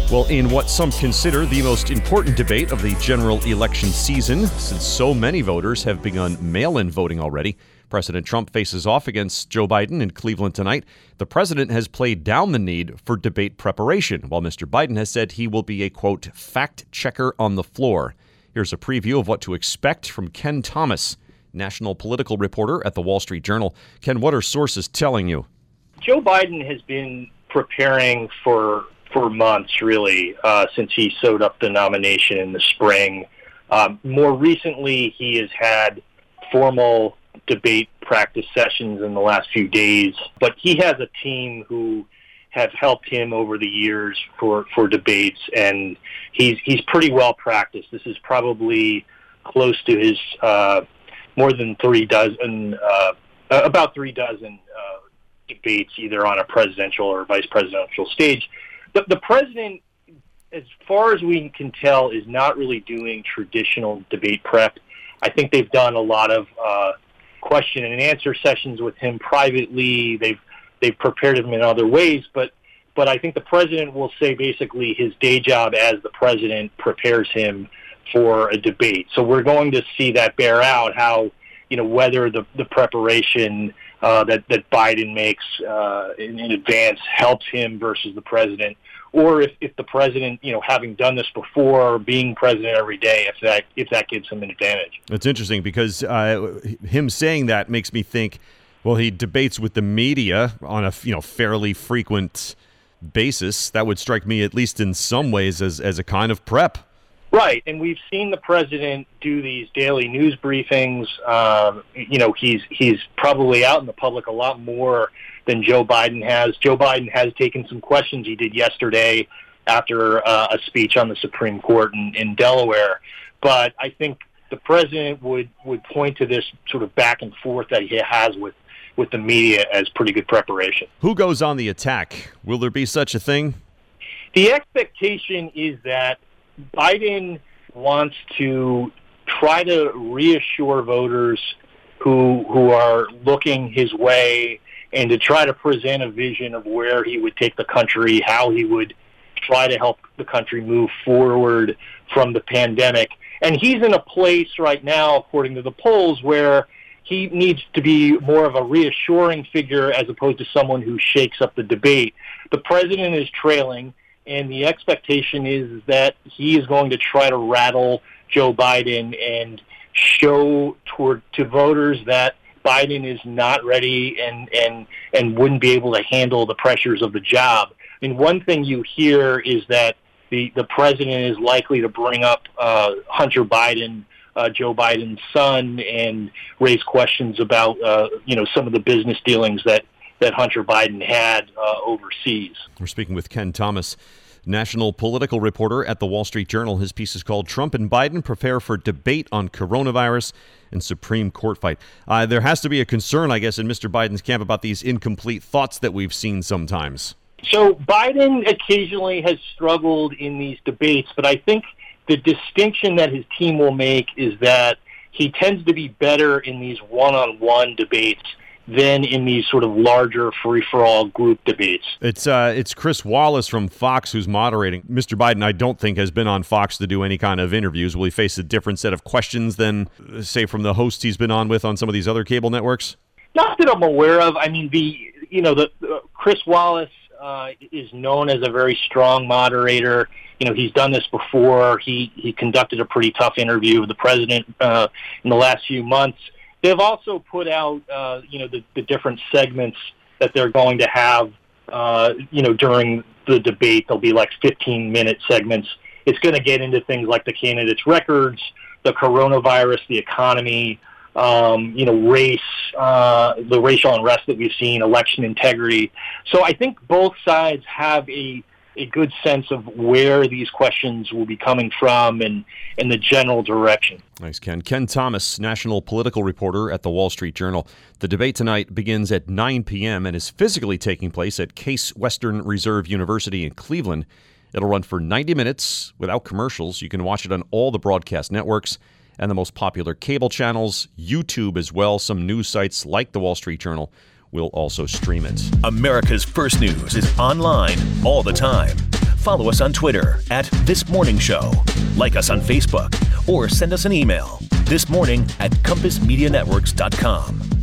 Well, in what some consider the most important debate of the general election season, since so many voters have begun mail-in voting already, President Trump faces off against Joe Biden in Cleveland tonight. The president has played down the need for debate preparation, while Mr. Biden has said he will be a, quote, fact checker on the floor. Here's a preview of what to expect from Ken Thomas, national political reporter at the Wall Street Journal. Ken, what are sources telling you? Joe Biden has been preparing for months, really, since he sewed up the nomination in the spring. More recently, he has had formal debate practice sessions in the last few days, but he has a team who have helped him over the years for debates, and he's pretty well practiced. This is probably close to his more than about 3 dozen debates, either on a presidential or vice presidential stage. The president, as far as we can tell, is not really doing traditional debate prep. I think they've done a lot of question and answer sessions with him privately. They've prepared him in other ways, but I think the president will say basically his day job as the president prepares him for a debate. So we're going to see that bear out, how, whether the preparation that Biden makes in advance helps him versus the president, or if the president, having done this before, being president every day, if that gives him an advantage. It's interesting because him saying that makes me think, well, he debates with the media on a fairly frequent basis. That would strike me, at least in some ways, as a kind of prep. Right, and we've seen the president do these daily news briefings. He's probably out in the public a lot more than Joe Biden has. Joe Biden has taken some questions he did yesterday after a speech on the Supreme Court in Delaware. But I think the president would point to this sort of back and forth that he has with the media as pretty good preparation. Who goes on the attack? Will there be such a thing? The expectation is that Biden wants to try to reassure voters who are looking his way, and to try to present a vision of where he would take the country, how he would try to help the country move forward from the pandemic. And he's in a place right now, according to the polls, where he needs to be more of a reassuring figure as opposed to someone who shakes up the debate. The president is trailing, and the expectation is that he is going to try to rattle Joe Biden and show to voters that Biden is not ready and wouldn't be able to handle the pressures of the job. I mean, one thing you hear is that the president is likely to bring up Hunter Biden, Joe Biden's son, and raise questions about some of the business dealings that Hunter Biden had overseas. We're speaking with Ken Thomas, national political reporter at the Wall Street Journal. His piece is called "Trump and Biden Prepare for Debate on Coronavirus and Supreme Court Fight." There has to be a concern, I guess, in Mr. Biden's camp about these incomplete thoughts that we've seen sometimes. So Biden occasionally has struggled in these debates, but I think the distinction that his team will make is that he tends to be better in these one-on-one debates than in these sort of larger free-for-all group debates. It's Chris Wallace from Fox who's moderating. Mr. Biden, I don't think, has been on Fox to do any kind of interviews. Will he face a different set of questions than, say, from the hosts he's been on with on some of these other cable networks? Not that I'm aware of. I mean, the Chris Wallace is known as a very strong moderator. He's done this before. He conducted a pretty tough interview with the president in the last few months. They've also put out, the different segments that they're going to have, during the debate. There'll be like 15-minute segments. It's going to get into things like the candidates' records, the coronavirus, the economy, race, the racial unrest that we've seen, election integrity. So I think both sides have a good sense of where these questions will be coming from and the general direction. Thanks, Ken. Ken Thomas, national political reporter at the Wall Street Journal. The debate tonight begins at 9 p.m. and is physically taking place at Case Western Reserve University in Cleveland. It'll run for 90 minutes without commercials. You can watch it on all the broadcast networks and the most popular cable channels, YouTube as well. Some news sites like the Wall Street Journal will also stream it. America's First News is online all the time. Follow us on Twitter @ThisMorningShow. Like us on Facebook or send us an email thismorning@compassmedianetworks.com.